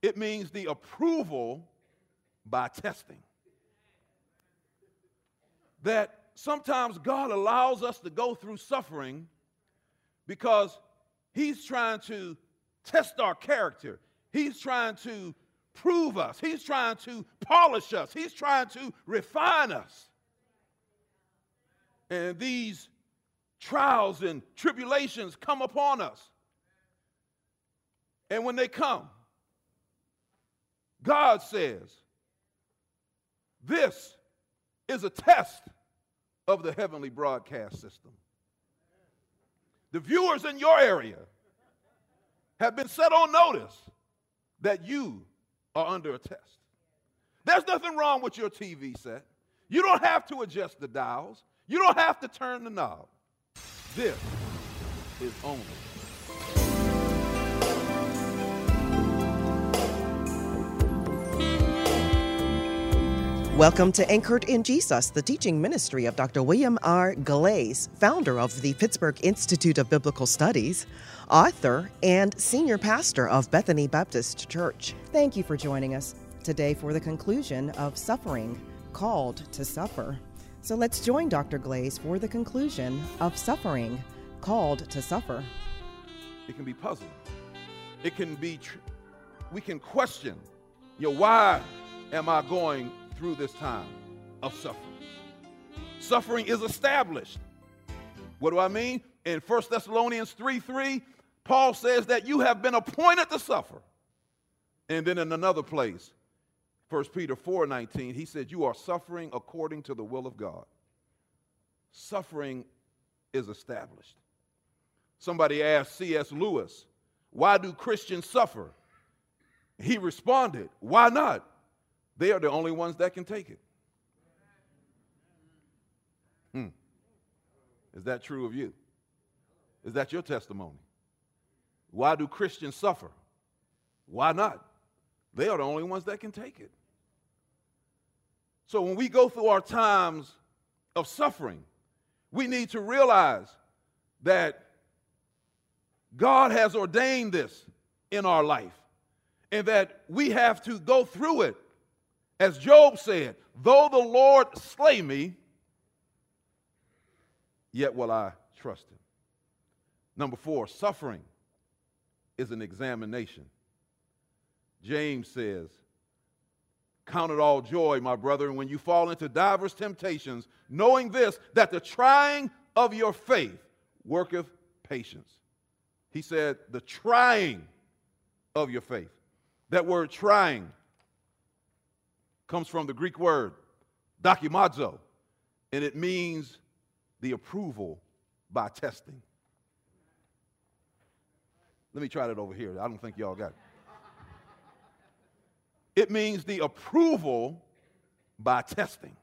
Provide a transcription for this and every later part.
It means the approval by testing. That sometimes God allows us to go through suffering because He's trying to test our character. He's trying to prove us. He's trying to polish us. He's trying to refine us. And these trials and tribulations come upon us. And when they come, God says, this is a test of the heavenly broadcast system. The viewers in your area have been set on notice that you are under a test. There's nothing wrong with your TV set. You don't have to adjust the dials. You don't have to turn the knob. This is only. Welcome to Anchored in Jesus, the teaching ministry of Dr. William R. Glaze, founder of the Pittsburgh Institute of Biblical Studies, author, and senior pastor of Bethany Baptist Church. Thank you for joining us today for the conclusion of Suffering, Called to Suffer. So let's join Dr. Glaze for the conclusion of Suffering, Called to Suffer. It can be puzzling. It can be, we can question, why am I going through this time of suffering? Suffering is established. What do I mean? In 1 Thessalonians 3:3, Paul says that you have been appointed to suffer. And then in another place, 1 Peter 4:19, he said you are suffering according to the will of God. Suffering is established. Somebody asked C.S. Lewis, why do Christians suffer? He responded, why not? They are the only ones that can take it. Is that true of you? Is that your testimony? Why do Christians suffer? Why not? They are the only ones that can take it. So when we go through our times of suffering, we need to realize that God has ordained this in our life and that we have to go through it. As Job said, though the Lord slay me, yet will I trust him. Number 4, suffering is an examination. James says, count it all joy, my brethren, when you fall into diverse temptations, knowing this, that the trying of your faith worketh patience. He said, the trying of your faith. That word trying comes from the Greek word dokimazo, and it means the approval by testing. Let me try that over here. I don't think y'all got it. It means the approval by testing.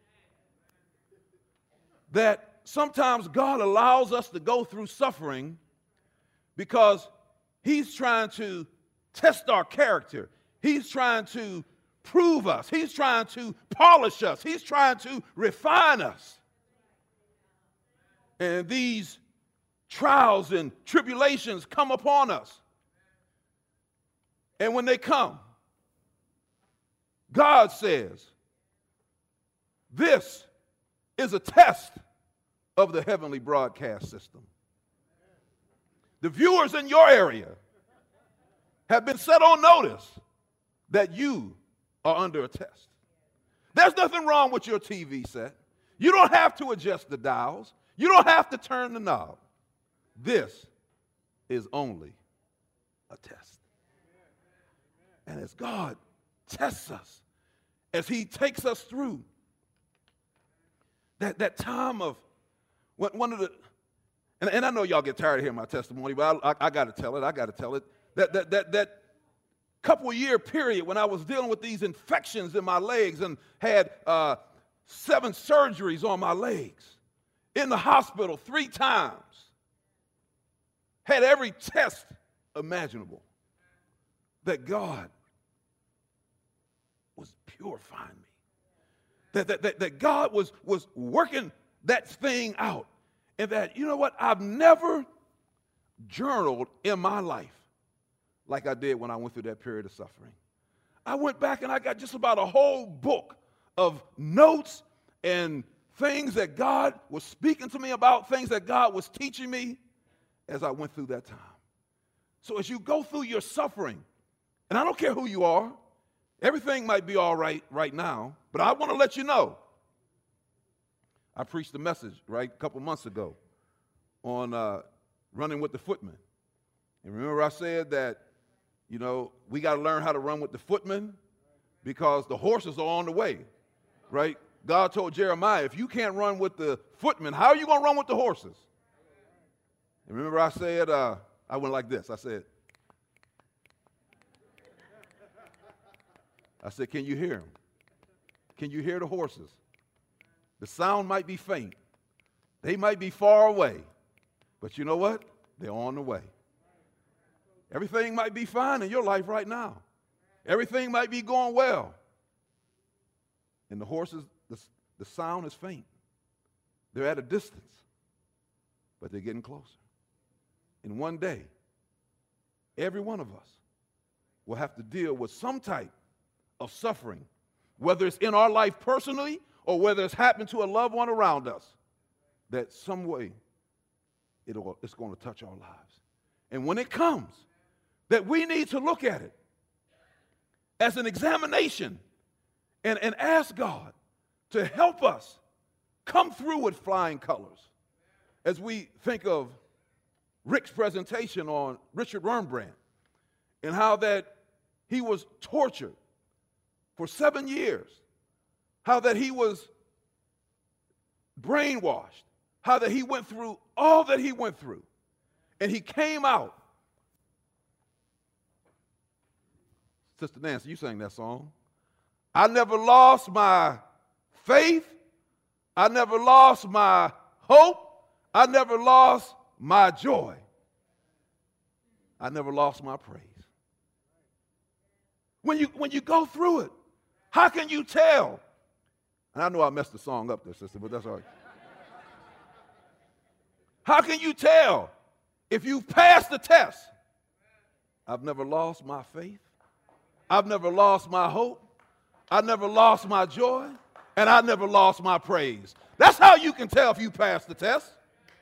That sometimes God allows us to go through suffering because He's trying to test our character. He's trying to prove us. He's trying to polish us. He's trying to refine us. And these trials and tribulations come upon us. And when they come, God says, this is a test of the heavenly broadcast system. The viewers in your area have been set on notice that you are under a test. There's nothing wrong with your TV set. You don't have to adjust the dials. You don't have to turn the knob. This is only a test. And as God tests us, as He takes us through that time of one of the, and I know y'all get tired of hearing my testimony, but I got to tell it. That couple year period when I was dealing with these infections in my legs and had 7 surgeries on my legs, in the hospital 3 times, had every test imaginable, that God was purifying me, that God was working that thing out, and that, you know what, I've never journaled in my life like I did when I went through that period of suffering. I went back and I got just about a whole book of notes and things that God was speaking to me about, things that God was teaching me as I went through that time. So as you go through your suffering, and I don't care who you are, everything might be all right now, but I want to let you know. I preached a message, a couple months ago on running with the footmen. And remember I said that, we got to learn how to run with the footmen because the horses are on the way, right? God told Jeremiah, if you can't run with the footmen, how are you going to run with the horses? And remember I said, I went like this. I said, can you hear them? Can you hear the horses? The sound might be faint. They might be far away. But you know what? They're on the way. Everything might be fine in your life right now. Everything might be going well. And the horses, the sound is faint. They're at a distance, but they're getting closer. And one day, every one of us will have to deal with some type of suffering, whether it's in our life personally or whether it's happened to a loved one around us, that some way it's going to touch our lives. And when it comes, that we need to look at it as an examination and ask God to help us come through with flying colors. As we think of Rick's presentation on Richard Wurmbrand and how that he was tortured for 7 years, how that he was brainwashed, how that he went through all that he went through, and he came out. Sister Nancy, you sang that song. I never lost my faith. I never lost my hope. I never lost my joy. I never lost my praise. When you go through it, how can you tell? And I know I messed the song up there, sister, but that's all right. How can you tell if you've passed the test? I've never lost my faith. I've never lost my hope. I never lost my joy. And I never lost my praise. That's how you can tell if you passed the test.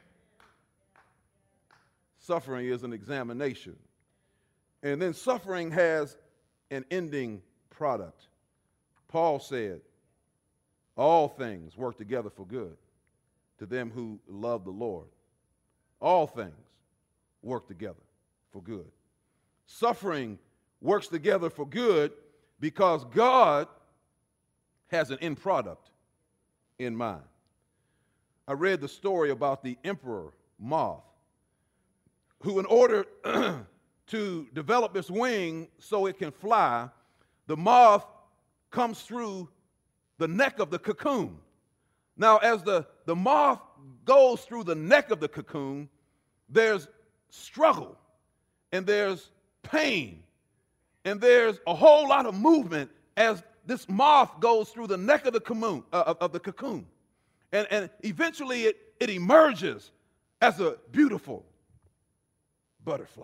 Suffering is an examination. And then suffering has an ending product. Paul said, all things work together for good to them who love the Lord. All things work together for good. Suffering works together for good because God has an end product in mind. I read the story about the emperor moth, who in order to develop its wing so it can fly, the moth comes through the neck of the cocoon. Now, as the moth goes through the neck of the cocoon, there's struggle, and there's pain, and there's a whole lot of movement as this moth goes through the neck of the cocoon. And eventually it emerges as a beautiful butterfly.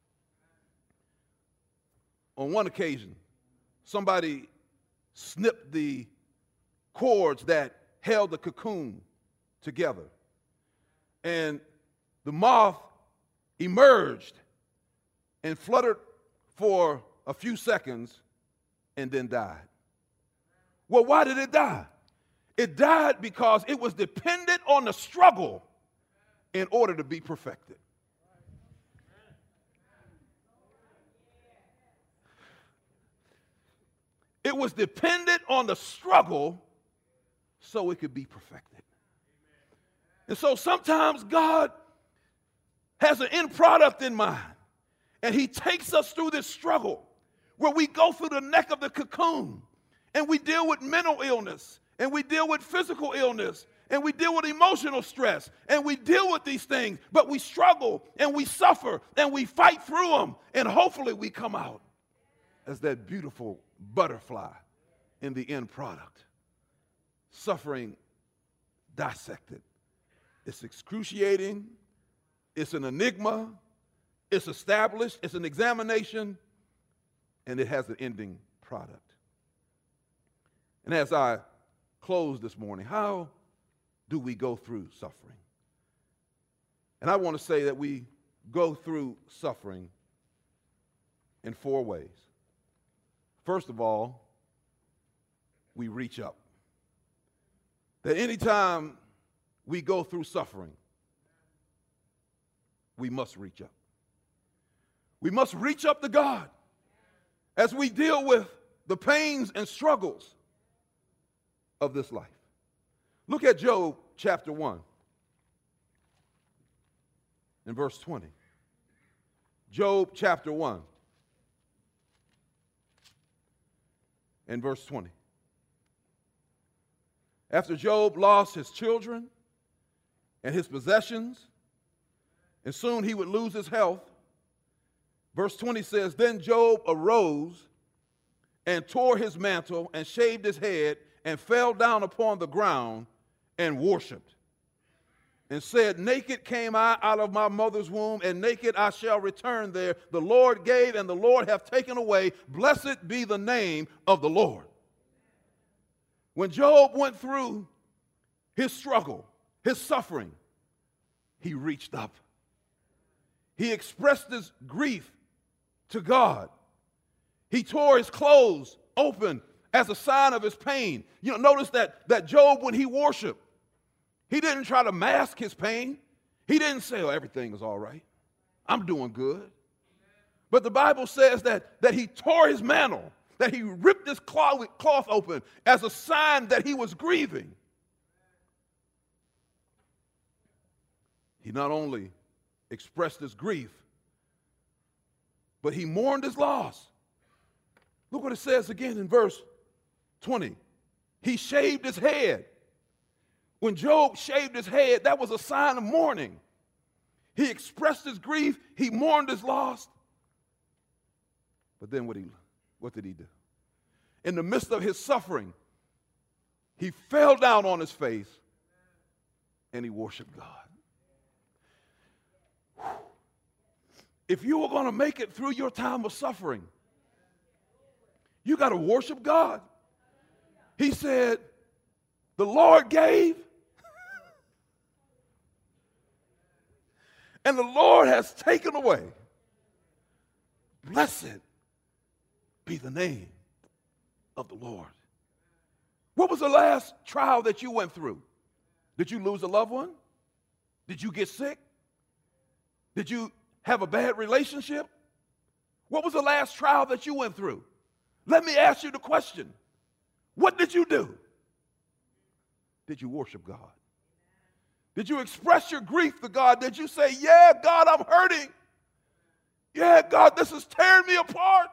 On one occasion, somebody snipped the cords that held the cocoon together. And the moth emerged and fluttered for a few seconds and then died. Well, why did it die? It died because it was dependent on the struggle in order to be perfected. It was dependent on the struggle so it could be perfected. And so sometimes God has an end product in mind, and he takes us through this struggle where we go through the neck of the cocoon, and we deal with mental illness, and we deal with physical illness, and we deal with emotional stress, and we deal with these things, but we struggle, and we suffer, and we fight through them, and hopefully we come out as that beautiful butterfly in the end product. Suffering dissected. It's excruciating. It's an enigma. it's established, it's an examination, and it has an ending product. And as I close this morning, how do we go through suffering? And I want to say that we go through suffering in 4 ways. First of all, we reach up. That anytime we go through suffering, we must reach up. We must reach up to God as we deal with the pains and struggles of this life. Look at Job chapter 1 and verse 20. Job chapter 1 and verse 20. After Job lost his children and his possessions, and soon he would lose his health, verse 20 says, then Job arose and tore his mantle and shaved his head and fell down upon the ground and worshiped and said, naked came I out of my mother's womb, and naked I shall return there. The Lord gave, and the Lord hath taken away. Blessed be the name of the Lord. When Job went through his struggle, his suffering, he reached up. He expressed his grief to God. He tore his clothes open as a sign of his pain. You know, notice that Job, when he worshiped, he didn't try to mask his pain. He didn't say, oh, everything is all right. I'm doing good. But the Bible says that he tore his mantle, that he ripped his cloth open as a sign that he was grieving. He not only expressed his grief, but he mourned his loss. Look what it says again in verse 20. He shaved his head. When Job shaved his head, that was a sign of mourning. He expressed his grief. He mourned his loss. But then what did he do? In the midst of his suffering, he fell down on his face and he worshiped God. If you are going to make it through your time of suffering, you got to worship God. He said, the Lord gave, and the Lord has taken away. Blessed be the name of the Lord. What was the last trial that you went through? Did you lose a loved one? Did you get sick? Did you have a bad relationship? What was the last trial that you went through? Let me ask you the question. What did you do? Did you worship God? Did you express your grief to God? Did you say, yeah, God, I'm hurting. Yeah, God, this is tearing me apart.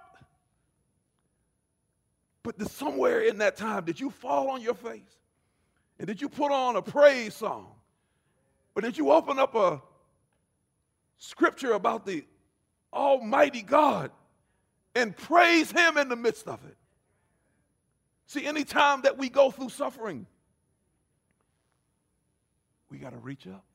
But somewhere in that time, did you fall on your face? And did you put on a praise song? Or did you open up a scripture about the Almighty God and praise Him in the midst of it? See, anytime that we go through suffering, we got to reach up.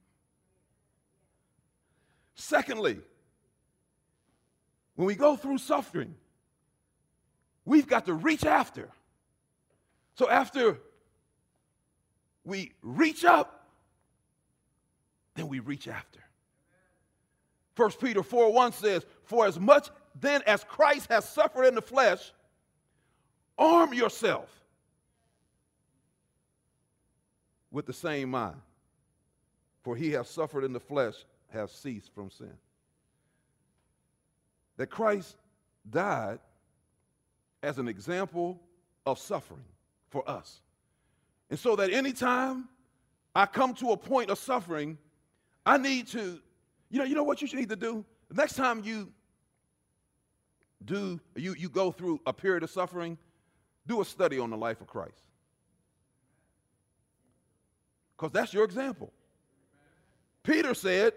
Secondly, when we go through suffering, we've got to reach after. So after we reach up, then we reach after. 1 Peter 4:1 says, for as much then as Christ has suffered in the flesh, arm yourself with the same mind. For he has suffered in the flesh, has ceased from sin. That Christ died as an example of suffering for us. And so that anytime I come to a point of suffering, I need to, you know what you should need to do? The next time you go through a period of suffering, do a study on the life of Christ. Because that's your example. Peter said,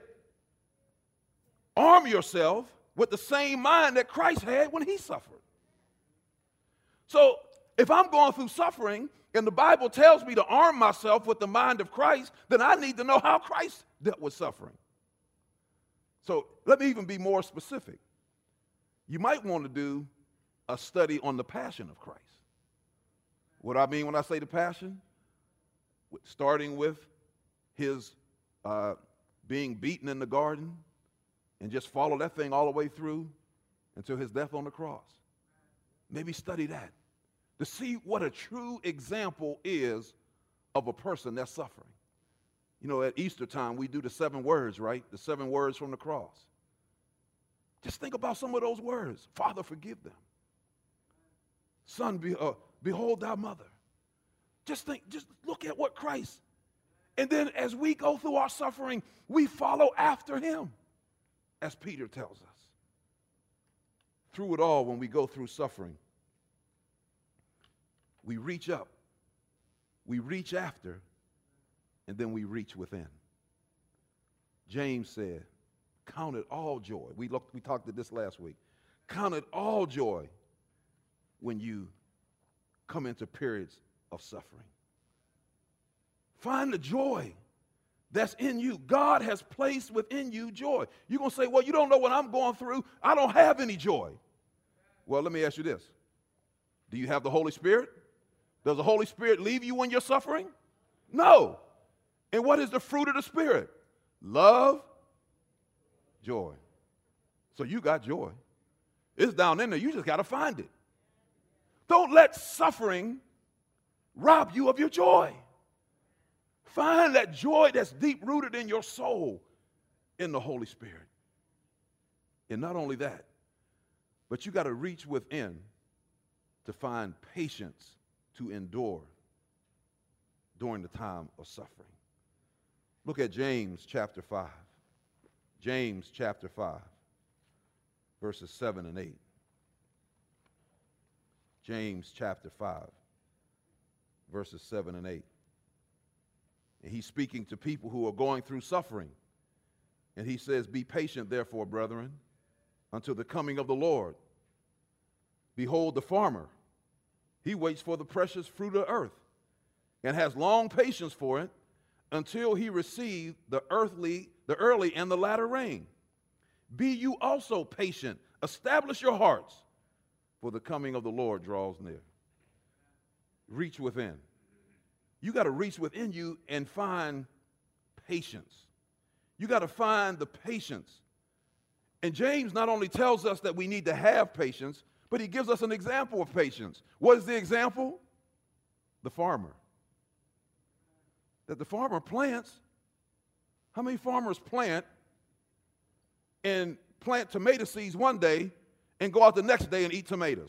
arm yourself with the same mind that Christ had when he suffered. So if I'm going through suffering and the Bible tells me to arm myself with the mind of Christ, then I need to know how Christ dealt with suffering. So let me even be more specific. You might want to do a study on the passion of Christ. What I mean when I say the passion? Starting with his being beaten in the garden, and just follow that thing all the way through until his death on the cross. Maybe study that to see what a true example is of a person that's suffering. You know, at Easter time, we do the 7 words, right? The 7 words from the cross. Just think about some of those words. Father, forgive them. Son, behold thy mother. Just look at what Christ. And then as we go through our suffering, we follow after him, as Peter tells us. Through it all, when we go through suffering, we reach up, we reach after, and then we reach within. James said, count it all joy. We talked about this last week. Count it all joy when you come into periods of suffering. Find the joy that's in you. God has placed within you joy. You're going to say, well, you don't know what I'm going through. I don't have any joy. Well, let me ask you this. Do you have the Holy Spirit? Does the Holy Spirit leave you when you're suffering? No. And what is the fruit of the Spirit? Love, joy. So you got joy. It's down in there. You just got to find it. Don't let suffering rob you of your joy. Find that joy that's deep-rooted in your soul in the Holy Spirit. And not only that, but you got to reach within to find patience to endure during the time of suffering. Look at James chapter 5. James chapter 5, verses 7 and 8. James chapter 5, verses 7 and 8. And he's speaking to people who are going through suffering. And he says, be patient, therefore, brethren, until the coming of the Lord. Behold, the farmer, he waits for the precious fruit of earth and has long patience for it until he receive the early and the latter rain. Be you also patient. Establish your hearts, for the coming of the Lord draws near. Reach within. You got to reach within you and find patience. You got to find the patience. And James not only tells us that we need to have patience, but he gives us an example of patience. What is the example? The farmer. That the farmer plants. How many farmers plant tomato seeds one day and go out the next day and eat tomatoes?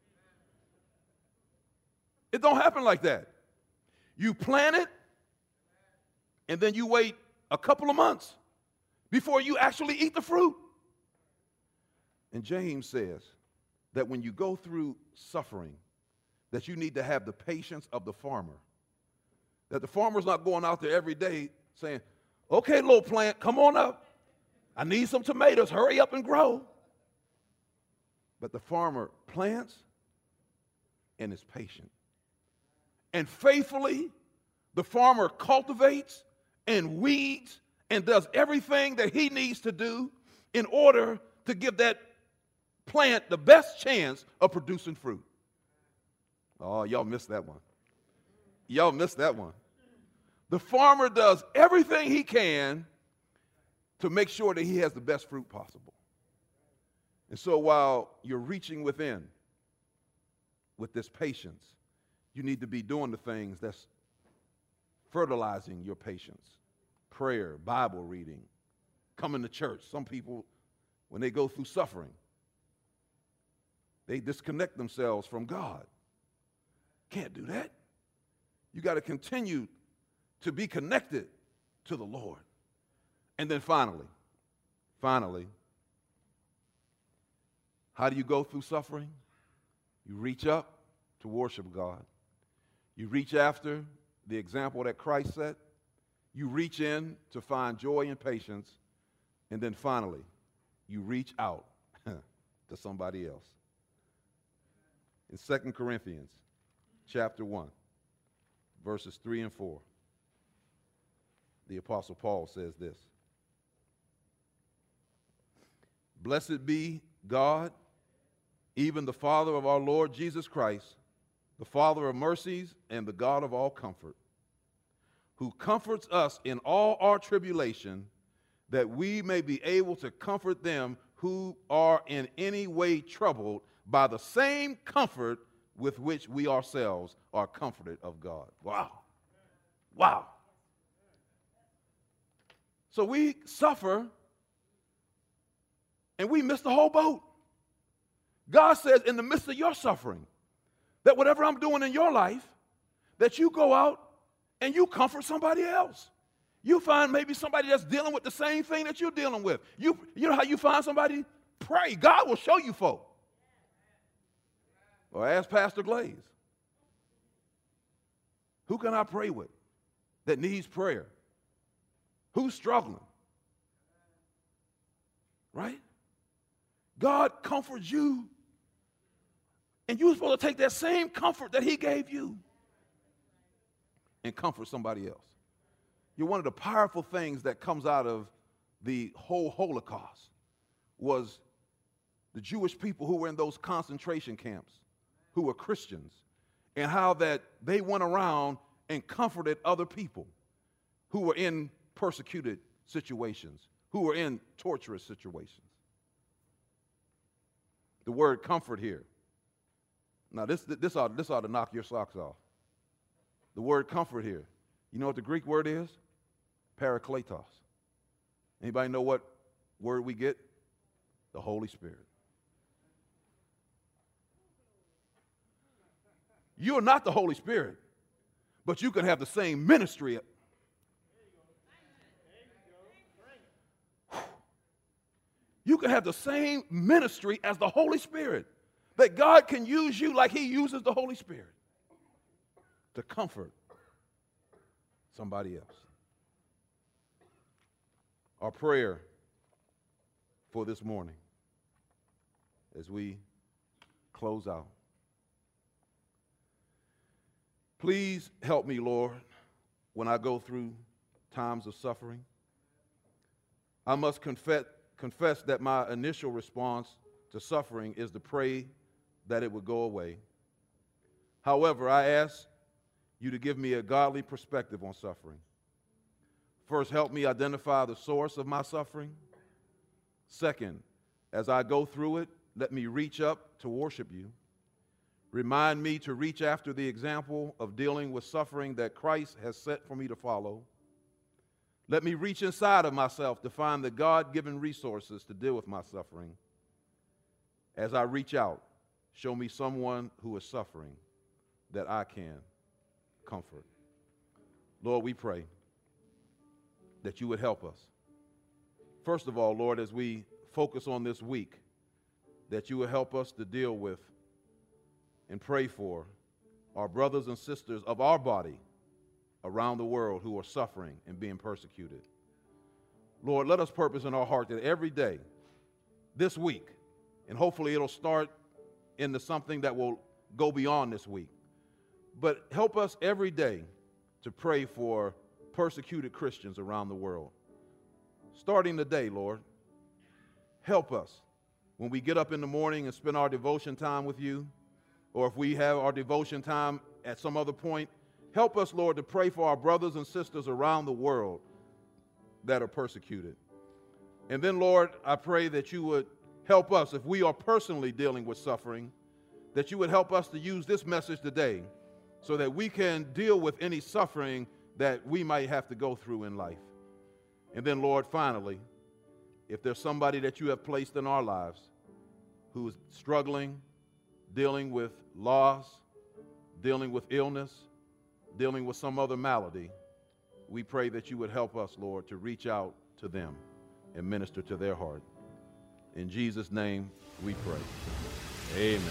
It don't happen like that. You plant it, and then you wait a couple of months before you actually eat the fruit. And James says that when you go through suffering, that you need to have the patience of the farmer. That the farmer's not going out there every day saying, okay, little plant, come on up. I need some tomatoes. Hurry up and grow. But the farmer plants and is patient. And faithfully, the farmer cultivates and weeds and does everything that he needs to do in order to give that plant the best chance of producing fruit. Oh, y'all missed that one. Y'all missed that one. The farmer does everything he can to make sure that he has the best fruit possible. And so while you're reaching within with this patience, you need to be doing the things that's fertilizing your patience. Prayer, Bible reading, coming to church. Some people, when they go through suffering, they disconnect themselves from God. Can't do that. You got to continue to be connected to the Lord. And then finally, how do you go through suffering? You reach up to worship God. You reach after the example that Christ set. You reach in to find joy and patience. And then finally, you reach out to somebody else. In 2 Corinthians chapter 1, verses 3 and 4, the Apostle Paul says this. Blessed be God, even the Father of our Lord Jesus Christ, the Father of mercies and the God of all comfort, who comforts us in all our tribulation, that we may be able to comfort them who are in any way troubled by the same comfort with which we ourselves are comforted of God. Wow. Wow. So we suffer and we miss the whole boat. God says in the midst of your suffering that whatever I'm doing in your life, that you go out and you comfort somebody else. You find maybe somebody that's dealing with the same thing that you're dealing with. You know how you find somebody? Pray. God will show you folk. Or ask Pastor Glaze. Who can I pray with that needs prayer? Who's struggling? Right? God comforts you. And you're supposed to take that same comfort that he gave you and comfort somebody else. You're one of the powerful things that comes out of the whole Holocaust was the Jewish people who were in those concentration camps, who were Christians, and how that they went around and comforted other people who were in persecuted situations, who were in torturous situations. The word comfort here. Now this ought to knock your socks off. The word comfort here. You know what the Greek word is? Parakletos. Anybody know what word we get? The Holy Spirit. You're not the Holy Spirit, but you can have the same ministry. You can have the same ministry as the Holy Spirit. That God can use you like he uses the Holy Spirit to comfort somebody else. Our prayer for this morning as we close out. Please help me, Lord, when I go through times of suffering. I must confess that my initial response to suffering is to pray that it would go away. However, I ask you to give me a godly perspective on suffering. First, help me identify the source of my suffering. Second, as I go through it, let me reach up to worship you. Remind me to reach after the example of dealing with suffering that Christ has set for me to follow. Let me reach inside of myself to find the God-given resources to deal with my suffering. As I reach out, show me someone who is suffering that I can comfort. Lord, we pray that you would help us. First of all, Lord, as we focus on this week, that you would help us to deal with and pray for our brothers and sisters of our body around the world who are suffering and being persecuted. Lord, let us purpose in our heart that every day, this week, and hopefully it'll start into something that will go beyond this week, but help us every day to pray for persecuted Christians around the world. Starting today, Lord, help us when we get up in the morning and spend our devotion time with you, or if we have our devotion time at some other point, help us, Lord, to pray for our brothers and sisters around the world that are persecuted. And then, Lord, I pray that you would help us, if we are personally dealing with suffering, that you would help us to use this message today so that we can deal with any suffering that we might have to go through in life. And then, Lord, finally, if there's somebody that you have placed in our lives who is struggling, dealing with loss, dealing with illness, dealing with some other malady, we pray that you would help us, Lord, to reach out to them and minister to their heart. In Jesus' name we pray. Amen.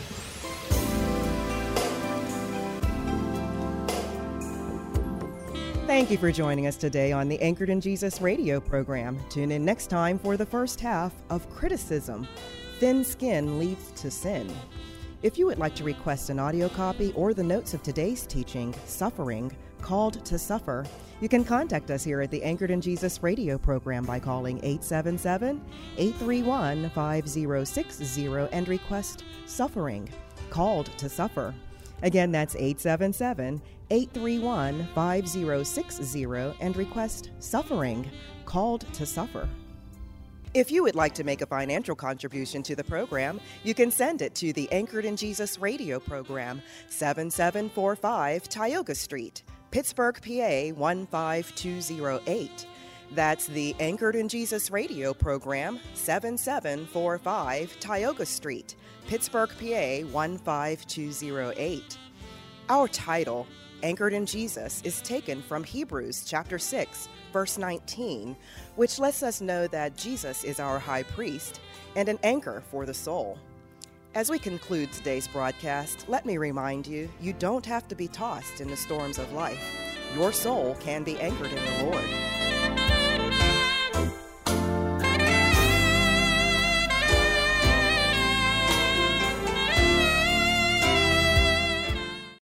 Thank you for joining us today on the Anchored in Jesus radio program. Tune in next time for the first half of Criticism, Thin Skin Leads to Sin. If you would like to request an audio copy or the notes of today's teaching, Suffering, Called to Suffer. You can contact us here at the Anchored in Jesus radio program by calling 877-831-5060 and request Suffering, Called to Suffer. Again, that's 877-831-5060 and request Suffering, Called to Suffer. If you would like to make a financial contribution to the program, you can send it to the Anchored in Jesus radio program, 7745 Tioga Street, Pittsburgh, PA 15208. That's the Anchored in Jesus radio program, 7745 Tioga Street, Pittsburgh, PA 15208. Our title, Anchored in Jesus, is taken from Hebrews chapter 6, verse 19, which lets us know that Jesus is our high priest and an anchor for the soul. As we conclude today's broadcast, let me remind you, you don't have to be tossed in the storms of life. Your soul can be anchored in the Lord.